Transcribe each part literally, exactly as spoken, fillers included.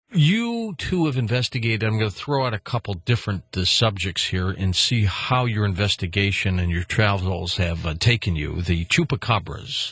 You two have investigated. I'm going to throw out a couple different uh, subjects here and see how your investigation and your travels have uh, taken you. The chupacabras.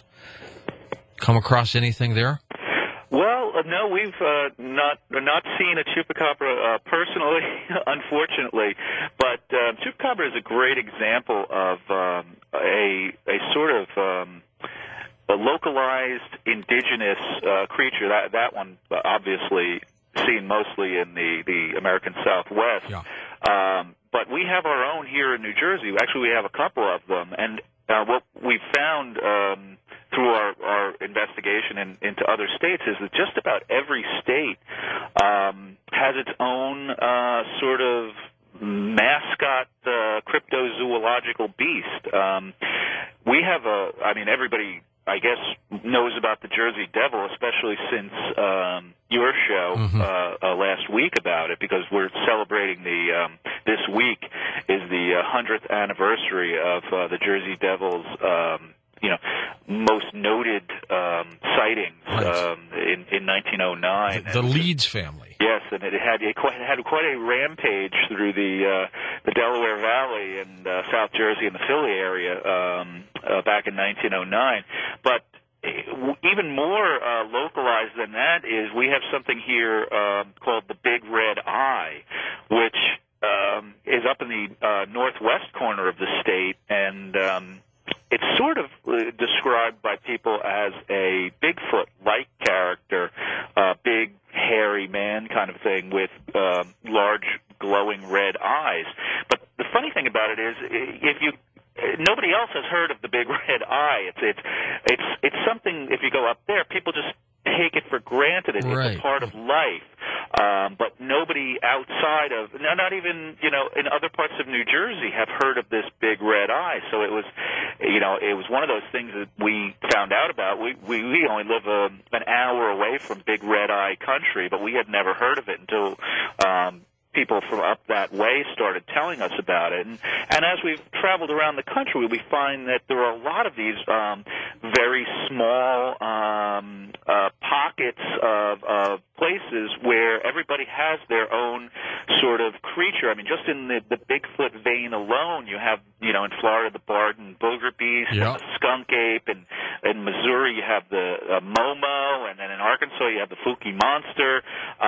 Come across anything there? Well, uh, no, we've uh, not not seen a chupacabra uh, personally, unfortunately. But uh, chupacabra is a great example of um, a a sort of um, a localized indigenous uh, creature. That that one uh, obviously seen mostly in the the American Southwest. Yeah. Um, but we have our own here in New Jersey. Actually, we have a couple of them, and uh, what we found. Um, through our, our investigation in, into other states is that just about every state um, has its own uh, sort of mascot uh, cryptozoological beast. Um, we have a, I mean, everybody, I guess, knows about the Jersey Devil, especially since um, your show mm-hmm. uh, uh, last week about it, because we're celebrating the, um, this week is the uh, hundredth anniversary of uh, the Jersey Devil's um, you know, most noted um, sightings right. um, in, in nineteen oh nine. The, the Leeds family. Yes, and it had it quite, had quite a rampage through the uh, the Delaware Valley and uh, South Jersey and the Philly area um, uh, back in nineteen oh nine. But even more uh, localized than that is we have something here um, called the Big Red Eye, which um, is up in the uh, northwest corner of the state, and um, it's sort of uh, described by people as a Bigfoot-like character, uh, big, hairy man kind of thing with uh, large, glowing red eyes. But the funny thing about it is, if you nobody else has heard of the Big Red Eye. It's it's it's it's something. If you go up there, people just take it for granted. It's right. a part of life. Um, but nobody outside of, no, not even, you know, in other parts of New Jersey have heard of this Big Red Eye. So it was, you know, it was one of those things that we found out about. We we, we only live a, an hour away from Big Red Eye country, but we had never heard of it until um, people from up that way started telling us about it. And, and as we've traveled around the country, we find that there are a lot of these um, very small um, uh, pockets of, of places where everybody has their own sort of creature. I mean, just in the, the Bigfoot vein alone, you have, you know, in Florida, the Barden Wildebeest, yeah. and the skunk ape, and in Missouri, you have the uh, Momo, and then in Arkansas, you have the Fouke monster.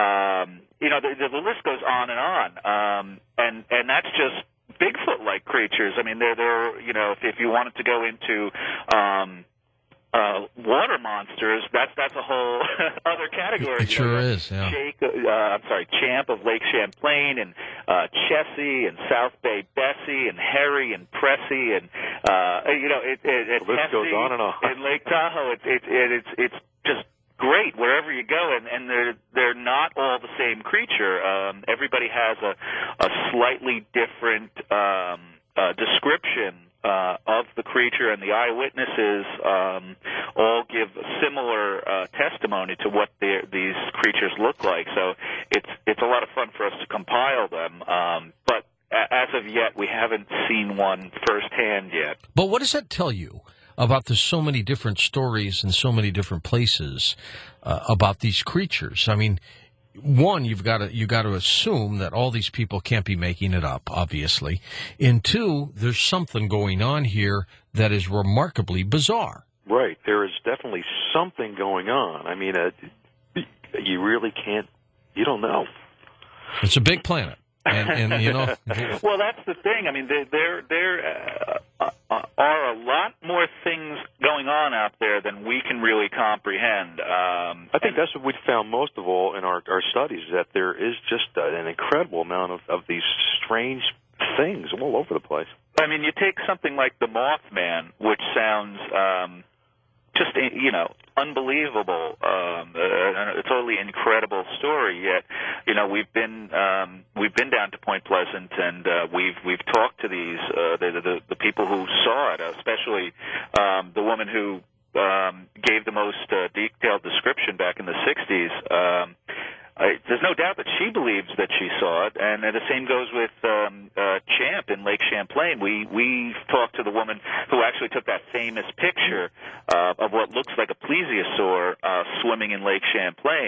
Um, you know, the, the list goes on and on. Um, and, and that's just Bigfoot-like creatures. I mean, they're, they're you know, if, if you wanted to go into um, uh, water monsters, that's that's a whole other category. It you know, sure is, yeah. Jake, uh, I'm sorry, Champ of Lake Champlain, and uh, Chessie, and South Bay Bessie, and Harry, and Pressy, and, uh, you know, it, it, it, the list goes on and on. In Lake Tahoe, it, it, it, it's it's just great wherever you go, and, and they're they're not all the same creature. Um, everybody has a, a slightly different um, uh, description uh, of the creature, and the eyewitnesses um, all give similar uh, testimony to what these creatures look like. So it's it's a lot of fun for us to compile them, um, but as of yet, we haven't seen one firsthand yet. But what does that tell you about the so many different stories in so many different places uh, about these creatures? I mean, one, you've got to you got to assume that all these people can't be making it up, obviously. And two, there's something going on here that is remarkably bizarre. Right. There is definitely something going on. I mean, uh, you really can't, you don't know. It's a big planet. And, and you know, well, that's the thing. I mean, there there there uh, uh, are a lot more things going on out there than we can really comprehend. Um, I think that's what we found most of all in our our studies, that there is just an incredible amount of, of these strange things all over the place. I mean, you take something like the Mothman, which sounds um, just, you know, unbelievable, um, uh, a totally incredible story. Yet, you know, we've been um, we've been down to Point Pleasant, and uh, we've we've talked to these uh, the, the the people who saw it, especially um, the woman who um, gave the most uh, detailed description back in the sixties. Um, I, there's no doubt that she believes that she saw it, and uh, the same goes with um, uh, Champ in Lake Champlain. We we talked to the woman who actually took that famous picture uh, of what looks like a plesiosaur uh, swimming in Lake Champlain,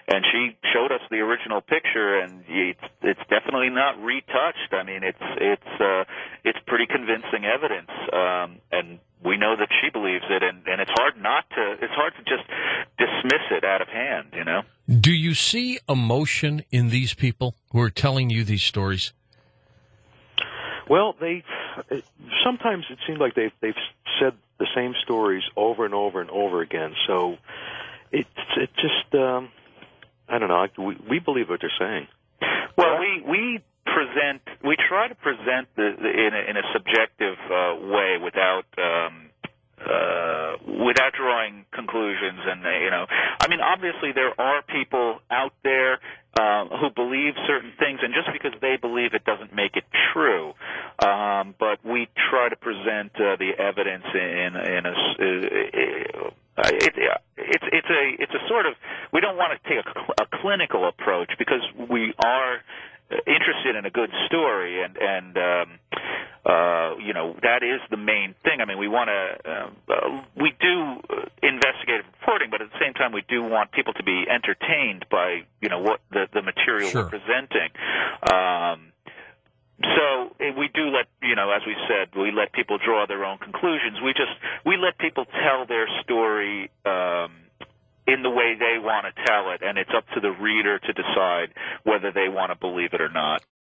and she showed us the original picture, and it's it's definitely not retouched. I mean, it's it's uh, it's pretty convincing evidence, um, and we know that she believes it, and, and it's hard not to it's hard to just dismiss it out of hand, you know. Do you see emotion in these people who are telling you these stories? Well, they sometimes it seems like they've they've said the same stories over and over and over again. So it's it just um, I don't know. We, we believe what they're saying. Well, we we present we try to present the, the in a, in a subjective uh, way without. Um, Uh, without drawing conclusions, and uh, you know, I mean, obviously there are people out there uh, who believe certain things, and just because they believe it doesn't make it true. Um, but we try to present uh, the evidence in in a. Uh, it, it's it's a it's a sort of we don't want to take a, a clinical approach because we are interested in a good story, and and um, uh, you know that is the main thing. I mean, we want to uh, uh, we do investigative reporting, but at the same time, we do want people to be entertained by you know what the the material Sure. we're presenting. Um, so we do let you know, as we said, we let people draw their own conclusions. We just we let people tell their story. Um, in the way they want to tell it, and it's up to the reader to decide whether they want to believe it or not.